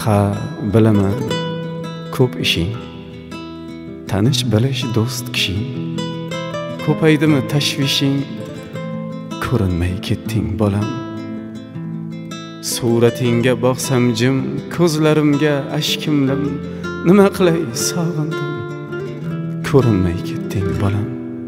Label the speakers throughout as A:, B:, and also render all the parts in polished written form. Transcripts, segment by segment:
A: ha bilaman ko'p ishing, tanish bilish do'st kishing, ko'paydimi tashvishing, ko'rinmay ketding bolam. Suratingga boqsam jim, ko'zlarimga ashkimlim, nima qilay sog'indim, ko'rinmay ketding bolam.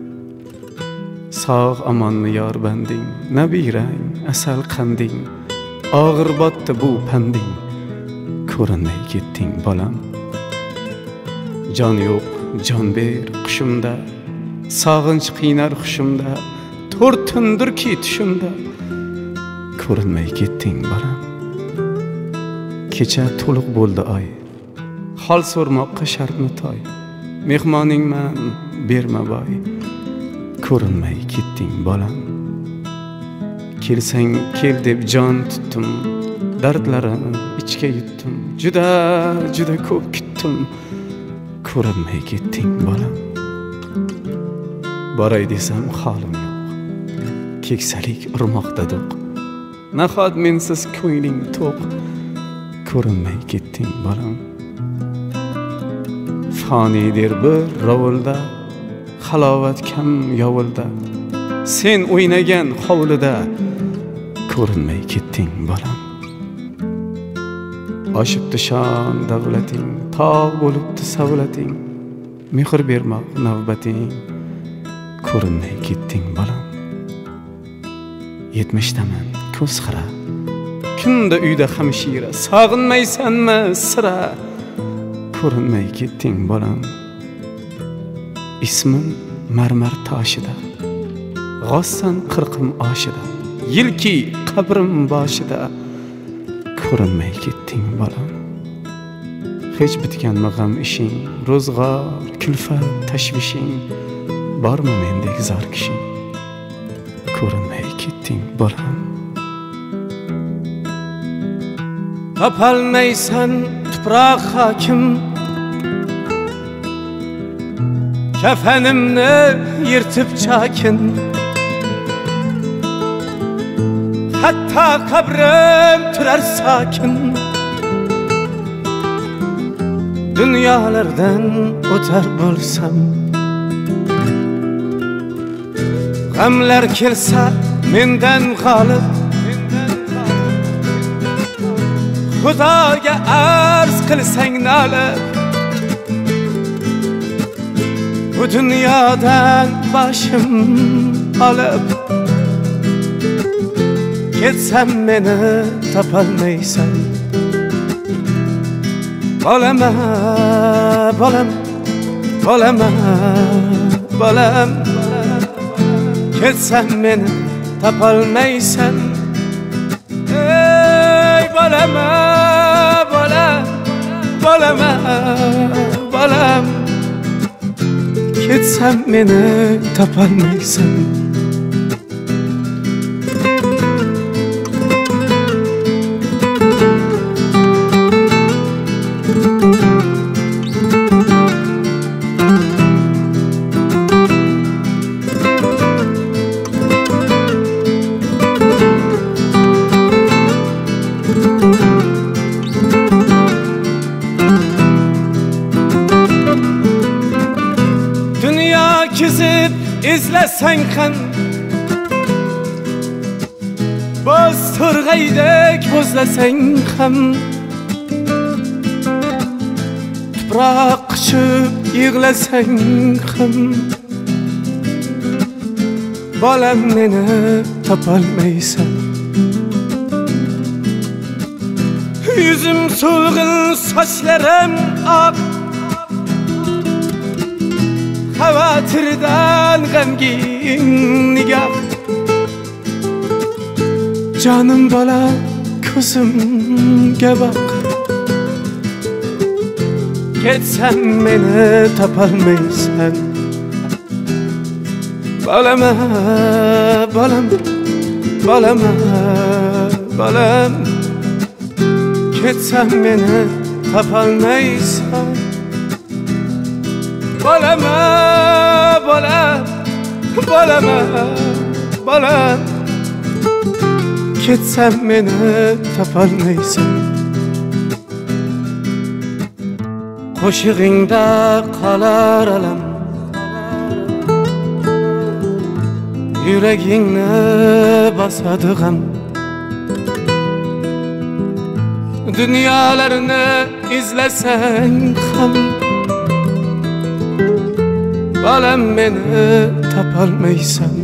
A: Sog' amonmi yor banding, nabirang asal qanding, og'ir botdi bu panding, ko'rinmay ketding bolam. Jon yo'q jon ber qushimda, sog'inch qiynar hushimda, to'rt tundirki tushimda, ko'rinmay ketding bolam. Kecha to'liq bo'ldi oy, hol so'rmoqqa shartmi toy, mehmoningman berma boy, ko'rinmay ketding bolam. Kelsang kel deb jon tutdim, dardlarim ichga yutdim, juda juda ko'p kutdim, ko'rinmay ketding bolam. Boray desam holim yo'q, keksalik urmoqda do'q, nahot mensiz ko'ngling to'q, ko'rinmay ketding bolam. Fonidir bir rovulda, halovat kam yovulda, sen o'ynagan hovlida, ko'rinmay ketding bolam. Oshibdi shon davlating, tog' bo'libdi savlating, mehr bermoq navbating, ko'rinmay ketding bolam. 70daman ko'z xira, kunda uyda hamshira, sog'inmaysanmi sira, ko'rinmay ketding bolam. Ismim marmar toshida, g'ossan qirqim oshida, yilki qabrim boshida, ko'rinmay ketding bolam. Hech bitganmi g'am ishing, ro'zg'or kulfat tashvishing, bormi mendek zor kishing, ko'rinmay ketding bolam.
B: Topolmaysan tuproq hokim, kafanimni yirtib chakin, hatto qabrim turar sokin. Dunyolardan o'tar bo'lsam, g'amlar kelsa mendan g'olib, Xudoga arz qilsang nolib, bu dunyodan boshim olib, ketsam meni topolmaysan. Bolama, bolam, bolama, bolam, ketsam meni topolmaysan. Ey bolama, bolam, bolama, bolam, ketsam meni topolmaysan. Kizib izlasang ham, boz turg'aydek bo'zlasang ham, tuproq quchib yig'lasang ham, bolam meni topolmaysan. Yuzim so'lg'in, sochlarim oq, xavotirdan g'amgin nigoh. Jonim bola ko'zimga boq, ketsam meni topolmaysan. Bolama, bolam, bolama, bolam, ketsam meni topolmaysan. Bolama, bolam, bolama, bolam, ketsam meni topolmaysan. qo'shig'ingda qolar alam, yuragingni bosadi g'am. Dunyolarni izlasang ham bolam meni topolmaysan.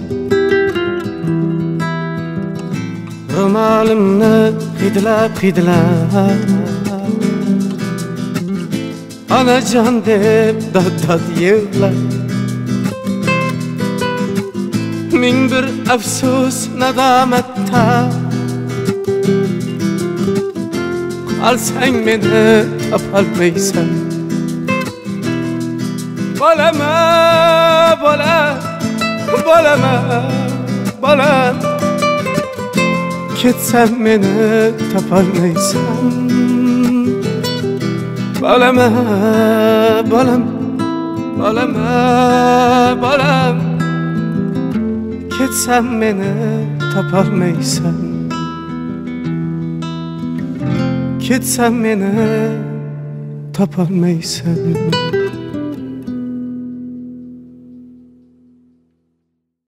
B: Ro'molimni hidlab onajon deb dod yig'lar. Ming bir afsus nadomatda qolsang meni topolmaysan. Bolama, bolam, ketsam meni topolmaysan. Bolama, bolam, ketsam meni topolmaysan. Ketsam meni topolmaysan.